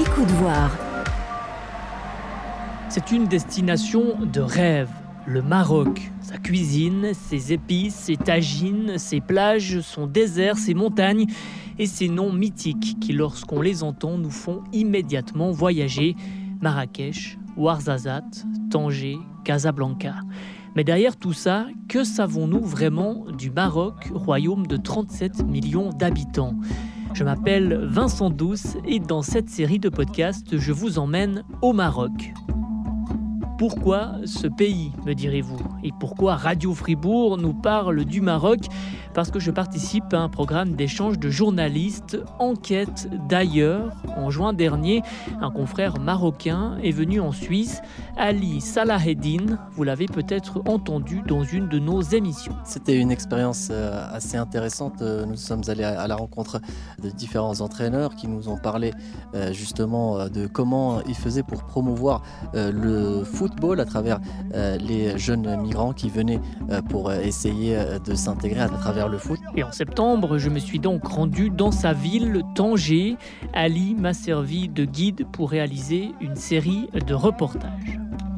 Écoute voir. C'est une destination de rêve, le Maroc. Sa cuisine, ses épices, ses tagines, ses plages, son désert, ses montagnes et ses noms mythiques qui, lorsqu'on les entend, nous font immédiatement voyager. Marrakech, Ouarzazate, Tanger, Casablanca. Mais derrière tout ça, que savons-nous vraiment du Maroc, royaume de 37 millions d'habitants ? Je m'appelle Vincent Douce et dans cette série de podcasts, je vous emmène au Maroc. Pourquoi ce pays, me direz-vous ? Et pourquoi Radio Fribourg nous parle du Maroc ? Parce que je participe à un programme d'échange de journalistes Enquête d'ailleurs. En juin dernier, un confrère marocain est venu en Suisse, Ali Salaheddine. Vous l'avez peut-être entendu dans une de nos émissions. C'était une expérience assez intéressante. Nous sommes allés à la rencontre de différents entraîneurs qui nous ont parlé justement de comment ils faisaient pour promouvoir le football à travers les jeunes migrants qui venaient pour essayer de s'intégrer à travers le foot. Et en septembre, je me suis donc rendu dans sa ville, Tanger. Ali m'a servi de guide pour réaliser une série de reportages.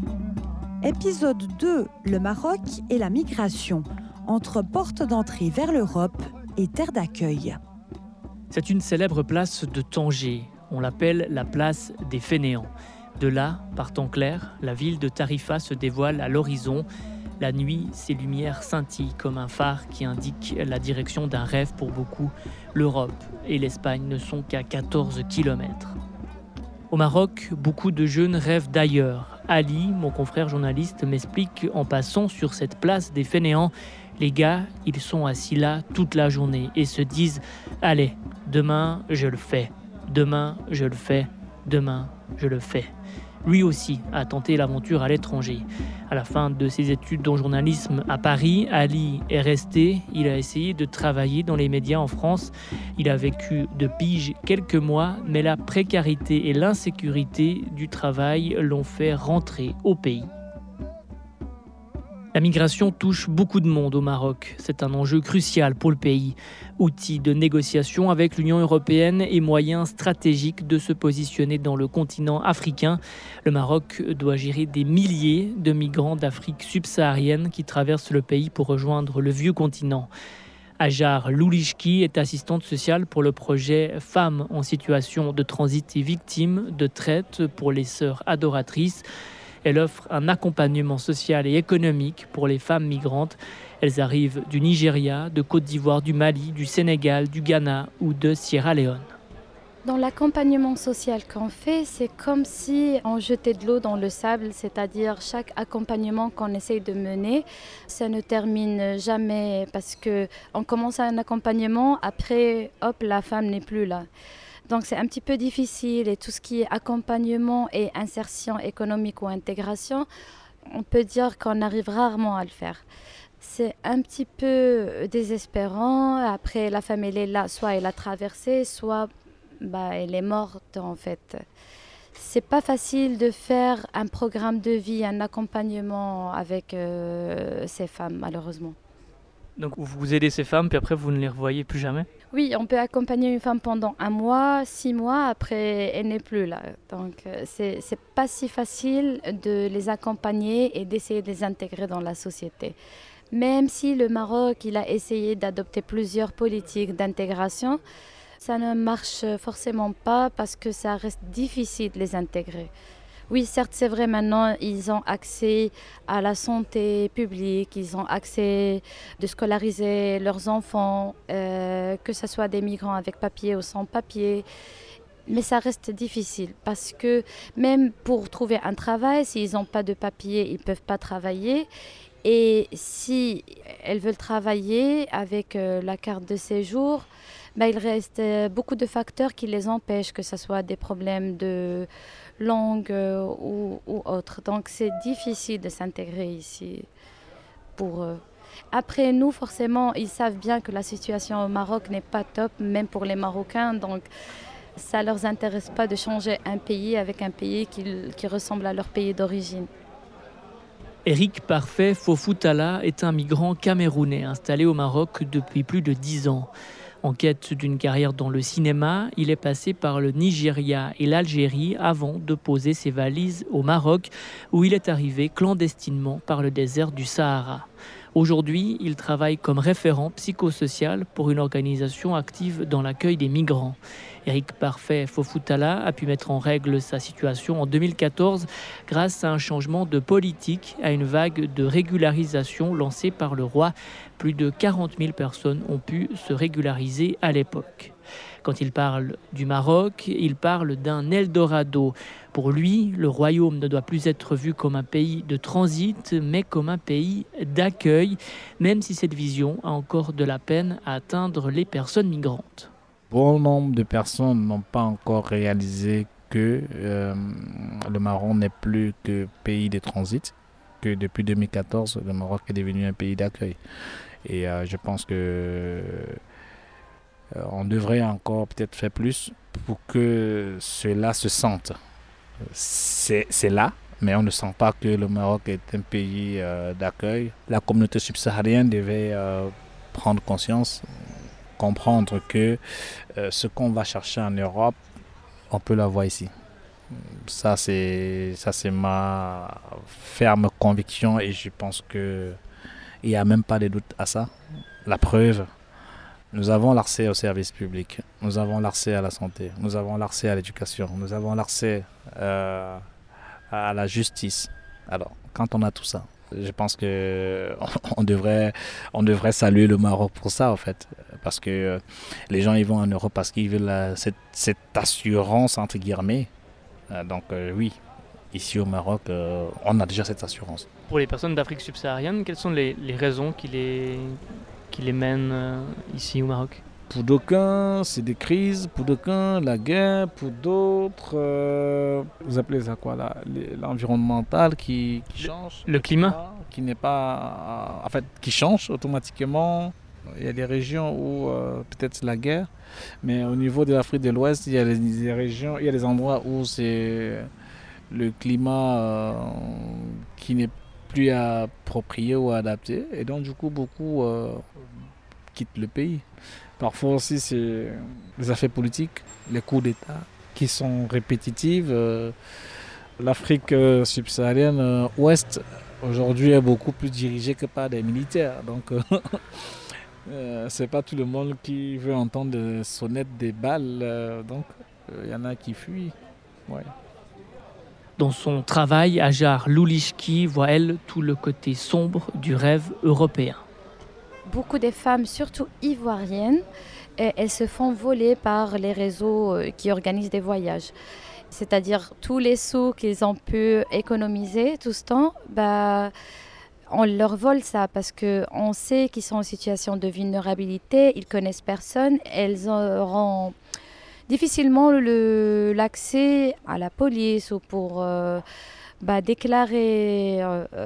Épisode 2, le Maroc et la migration, entre porte d'entrée vers l'Europe et terre d'accueil. C'est une célèbre place de Tanger. On l'appelle la place des Fainéants. De là, par temps clair, la ville de Tarifa se dévoile à l'horizon. La nuit, ses lumières scintillent comme un phare qui indique la direction d'un rêve pour beaucoup. L'Europe et l'Espagne ne sont qu'à 14 km. Au Maroc, beaucoup de jeunes rêvent d'ailleurs. Ali, mon confrère journaliste, m'explique en passant sur cette place des Fainéants. Les gars, ils sont assis là toute la journée et se disent « Allez, demain, je le fais. Demain, je le fais. Demain, je le fais. » Lui aussi a tenté l'aventure à l'étranger. À la fin de ses études en journalisme à Paris, Ali est resté. Il a essayé de travailler dans les médias en France. Il a vécu de pige quelques mois, mais la précarité et l'insécurité du travail l'ont fait rentrer au pays. La migration touche beaucoup de monde au Maroc. C'est un enjeu crucial pour le pays. Outil de négociation avec l'Union européenne et moyen stratégique de se positionner dans le continent africain. Le Maroc doit gérer des milliers de migrants d'Afrique subsaharienne qui traversent le pays pour rejoindre le vieux continent. Hajar Loulishki est assistante sociale pour le projet Femmes en situation de transit et victimes de traite pour les sœurs adoratrices. Elle offre un accompagnement social et économique pour les femmes migrantes. Elles arrivent du Nigeria, de Côte d'Ivoire, du Mali, du Sénégal, du Ghana ou de Sierra Leone. Dans l'accompagnement social qu'on fait, c'est comme si on jetait de l'eau dans le sable, c'est-à-dire chaque accompagnement qu'on essaye de mener, ça ne termine jamais parce qu'on commence un accompagnement, après, hop, la femme n'est plus là. Donc c'est un petit peu difficile et tout ce qui est accompagnement et insertion économique ou intégration, on peut dire qu'on arrive rarement à le faire. C'est un petit peu désespérant. Après, la femme elle est là, soit elle a traversé, soit elle est morte en fait. C'est pas facile de faire un programme de vie, un accompagnement avec ces femmes malheureusement. Donc vous aidez ces femmes, puis après vous ne les revoyez plus jamais ? Oui, on peut accompagner une femme pendant 1 mois, 6 mois, après elle n'est plus là. Donc c'est pas si facile de les accompagner et d'essayer de les intégrer dans la société. Même si le Maroc il a essayé d'adopter plusieurs politiques d'intégration, ça ne marche forcément pas parce que ça reste difficile de les intégrer. Oui, certes, c'est vrai, maintenant, ils ont accès à la santé publique, ils ont accès de scolariser leurs enfants, que ce soit des migrants avec papier ou sans papier. Mais ça reste difficile parce que même pour trouver un travail, s'ils n'ont pas de papier, ils ne peuvent pas travailler. Et si elles veulent travailler avec la carte de séjour, il reste beaucoup de facteurs qui les empêchent, que ce soit des problèmes de langue ou autre. Donc c'est difficile de s'intégrer ici pour eux. Après nous, forcément, ils savent bien que la situation au Maroc n'est pas top, même pour les Marocains. Donc ça ne leur intéresse pas de changer un pays avec un pays qui ressemble à leur pays d'origine. Eric Parfait Fofoutala est un migrant camerounais installé au Maroc depuis plus de 10 ans. En quête d'une carrière dans le cinéma, il est passé par le Nigeria et l'Algérie avant de poser ses valises au Maroc, où il est arrivé clandestinement par le désert du Sahara. Aujourd'hui, il travaille comme référent psychosocial pour une organisation active dans l'accueil des migrants. Éric Parfait Fofutala a pu mettre en règle sa situation en 2014 grâce à un changement de politique, à une vague de régularisation lancée par le roi. Plus de 40 000 personnes ont pu se régulariser à l'époque. Quand il parle du Maroc, il parle d'un Eldorado. Pour lui, le royaume ne doit plus être vu comme un pays de transit, mais comme un pays d'accueil, même si cette vision a encore de la peine à atteindre les personnes migrantes. Bon nombre de personnes n'ont pas encore réalisé que le Maroc n'est plus que pays de transit, que depuis 2014, le Maroc est devenu un pays d'accueil. Et je pense que on devrait encore peut-être faire plus pour que cela se sente. C'est là, mais on ne sent pas que le Maroc est un pays d'accueil. La communauté subsaharienne devait prendre conscience, comprendre que ce qu'on va chercher en Europe, on peut l'avoir ici. Ça c'est ma ferme conviction et je pense qu'il n'y a même pas de doute à ça. La preuve, nous avons l'accès aux services publics, nous avons l'accès à la santé, nous avons l'accès à l'éducation, nous avons l'accès à la justice. Alors, quand on a tout ça, je pense qu'on devrait saluer le Maroc pour ça, en fait. Parce que les gens ils vont en Europe parce qu'ils veulent cette assurance, entre guillemets. Donc oui, ici au Maroc, on a déjà cette assurance. Pour les personnes d'Afrique subsaharienne, quelles sont les raisons qui les mènent ici au Maroc ? Pour d'aucuns, c'est des crises. Pour d'aucuns, la guerre. Pour d'autres, vous appelez ça quoi là, l'environnemental qui change. Le climat qui n'est pas... En fait, qui change automatiquement. Il y a des régions où peut-être c'est la guerre. Mais au niveau de l'Afrique de l'Ouest, il y a des régions, il y a des endroits où c'est le climat qui n'est plus approprié ou adapté. Et donc, du coup, beaucoup quittent le pays. Parfois aussi, c'est les affaires politiques, les coups d'État qui sont répétitives. L'Afrique subsaharienne ouest, aujourd'hui, est beaucoup plus dirigée que par des militaires. Donc, c'est pas tout le monde qui veut entendre des sonnettes, des balles. Donc, il y en a qui fuient. Ouais. Dans son travail, Hajar Loulishki voit, elle, tout le côté sombre du rêve européen. Beaucoup de femmes, surtout ivoiriennes, elles se font voler par les réseaux qui organisent des voyages. C'est-à-dire tous les sous qu'ils ont pu économiser tout ce temps, on leur vole ça parce qu'on sait qu'ils sont en situation de vulnérabilité, ils connaissent personne, elles auront difficilement l'accès à la police ou pour déclarer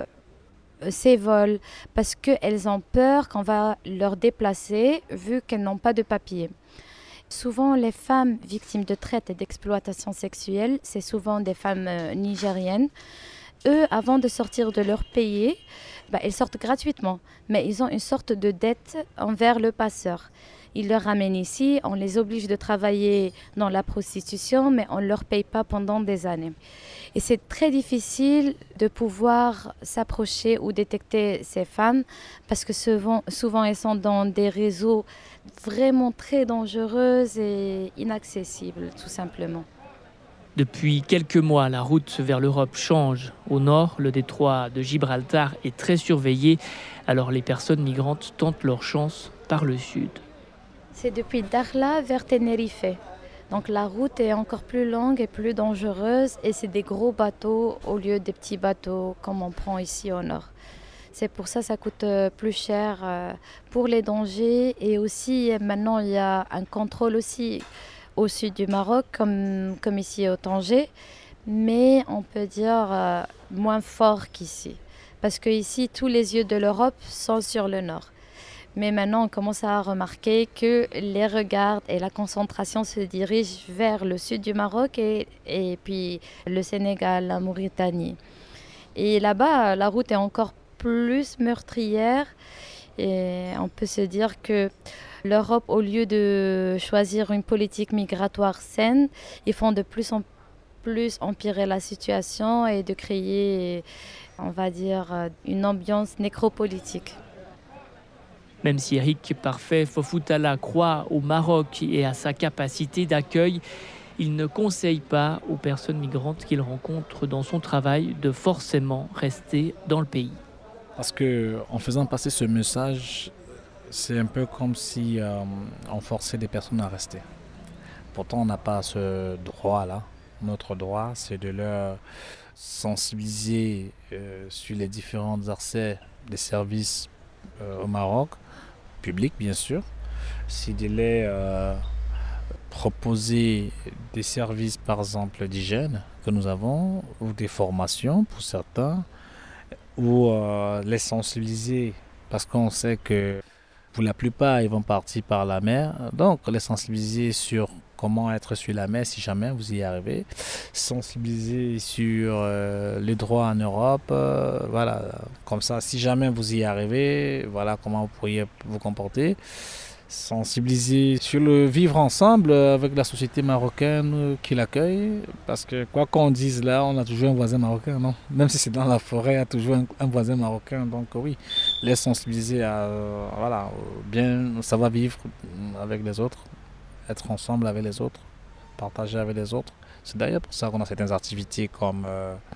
ces vols parce qu'elles ont peur qu'on va leur déplacer vu qu'elles n'ont pas de papier. Souvent, les femmes victimes de traite et d'exploitation sexuelle, c'est souvent des femmes nigériennes. Eux, avant de sortir de leur pays, ils sortent gratuitement, mais ils ont une sorte de dette envers le passeur. Ils les ramènent ici, on les oblige de travailler dans la prostitution, mais on ne leur paye pas pendant des années. Et c'est très difficile de pouvoir s'approcher ou détecter ces femmes parce que souvent elles sont dans des réseaux vraiment très dangereux et inaccessibles, tout simplement. Depuis quelques mois, la route vers l'Europe change. Au nord, le détroit de Gibraltar est très surveillé, alors les personnes migrantes tentent leur chance par le sud. C'est depuis Dakhla vers Tenerife. Donc la route est encore plus longue et plus dangereuse et c'est des gros bateaux au lieu des petits bateaux comme on prend ici au nord. C'est pour ça que ça coûte plus cher pour les dangers et aussi maintenant il y a un contrôle aussi au sud du Maroc comme ici au Tanger, mais on peut dire moins fort qu'ici parce qu'ici tous les yeux de l'Europe sont sur le nord. Mais maintenant, on commence à remarquer que les regards et la concentration se dirigent vers le sud du Maroc et puis le Sénégal, la Mauritanie. Et là-bas, la route est encore plus meurtrière. Et on peut se dire que L'Europe, au lieu de choisir une politique migratoire saine, ils font de plus en plus empirer la situation et de créer, on va dire, une ambiance nécropolitique. Même si Eric Parfait Fofutala croit au Maroc et à sa capacité d'accueil, il ne conseille pas aux personnes migrantes qu'il rencontre dans son travail de forcément rester dans le pays. Parce qu'en faisant passer ce message, c'est un peu comme si on forçait des personnes à rester. Pourtant, on n'a pas ce droit-là. Notre droit, c'est de leur sensibiliser sur les différents accès des services au Maroc, public bien sûr. C'est de les proposer des services, par exemple, d'hygiène que nous avons, ou des formations pour certains, ou les sensibiliser, parce qu'on sait que pour la plupart, ils vont partir par la mer. Donc, les sensibiliser sur comment être sur la mer si jamais vous y arrivez. Sensibiliser sur les droits en Europe. Voilà, comme ça, si jamais vous y arrivez, voilà comment vous pourriez vous comporter. Sensibiliser sur le vivre ensemble avec la société marocaine qui l'accueille. Parce que quoi qu'on dise là, on a toujours un voisin marocain, non? Même si c'est dans la forêt, il y a toujours un voisin marocain. Donc oui, les sensibiliser à voilà, bien savoir vivre avec les autres, être ensemble avec les autres, partager avec les autres. C'est d'ailleurs pour ça qu'on a certaines activités comme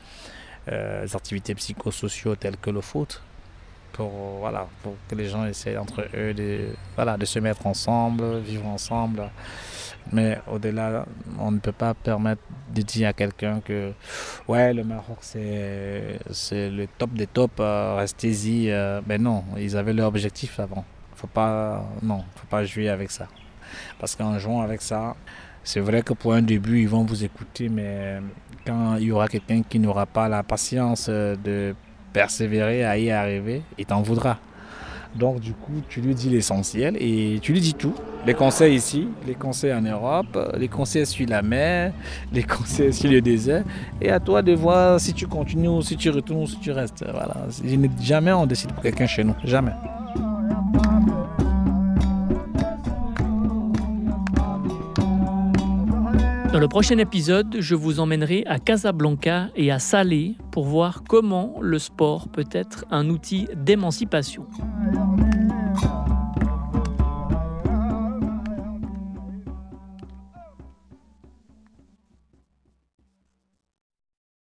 les activités psychosociaux telles que le foot. Pour que les gens essayent entre eux de se mettre ensemble, vivre ensemble. Mais au-delà, on ne peut pas permettre de dire à quelqu'un que ouais, le Maroc c'est le top des tops, restez-y. Mais non, ils avaient leur objectif avant. Faut pas jouer avec ça. Parce qu'en jouant avec ça, c'est vrai que pour un début, ils vont vous écouter, mais quand il y aura quelqu'un qui n'aura pas la patience de persévérer à y arriver, il t'en voudra. Donc du coup, tu lui dis l'essentiel et tu lui dis tout. Les conseils ici, les conseils en Europe, les conseils sur la mer, les conseils sur le désert. Et à toi de voir si tu continues, ou si tu retournes, ou si tu restes. Voilà. Jamais on décide pour quelqu'un chez nous. Jamais. Dans le prochain épisode, je vous emmènerai à Casablanca et à Salé pour voir comment le sport peut être un outil d'émancipation.